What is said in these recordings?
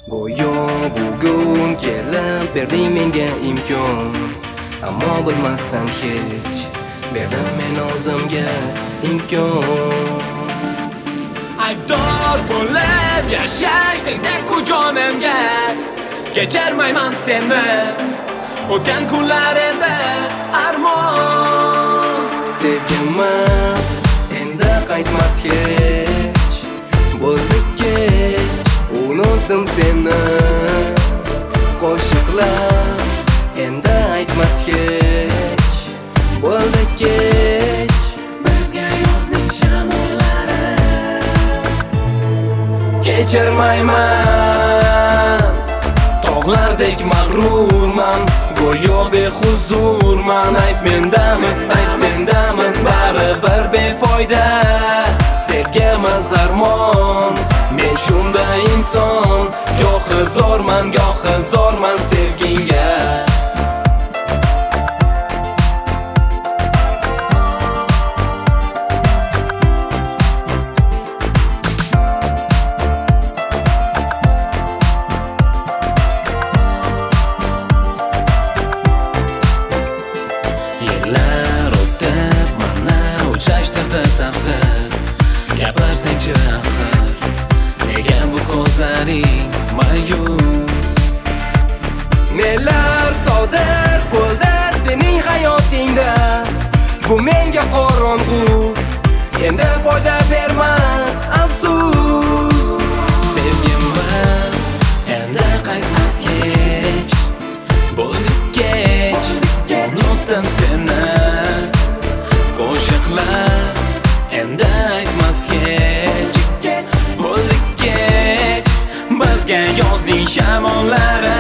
Go'yo bugun kelib berding menga imkon, ammo bilmasam hech berdim men o'zimga imkon. Aybdor bo'lib yashash tegdi-ku jonimga, kechirmayman seni o'tgan kunlar endi armon. Sevgimiz endi qaytmas hech, bo'ldi kech, unutdim seni. Qo'shiqlar endi aytmas hech, bo'ldi kech, bizga yozning shamollari. Kechirmayman, tog'lardek mag'rurman, go'yo behuzurman. Ayb mendami, ayb sendami, baribir befoyda. Sevgimiz armon, men shunday inson, gohi zo'rman sevgingga. Yillar o'tib mana o'xshashtirdi taqdir. Gapirsang-chi axir, nega bu ko'zlaring ma'yus? Nelar sodir bo'ldi sening hayotingda, bu menga qorong'u, endi foyda bermas afsus. Sevgimiz endi qaytmas hech, bo'ldi kech, unutdim seni. Qo'shiqlar endi aytmas hech, bo'ldi kech, bizga yozning shamollari.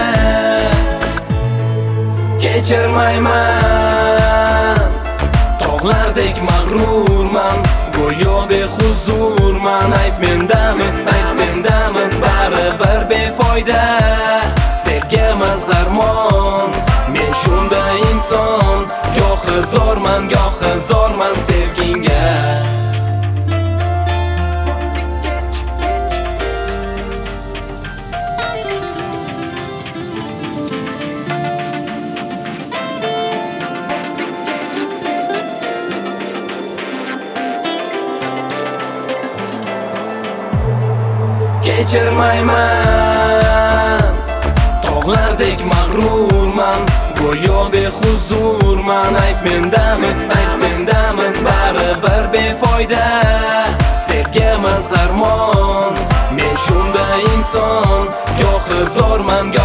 Kechirmayman, tog'lardek mag'rurman, go'yo behuzurman. Ayb mendami, ayb sendami, baribir befoyda. Sevgimiz armon, men shunday inson, gohi zo'rman sevgingga. Kechirmayman, tog'lardek mag'rurman, go'yo behuzurman. Ayb mendami, ayb sendami, baribir befoyda. Sevgimiz armon, men shunday inson, gohi zo'rman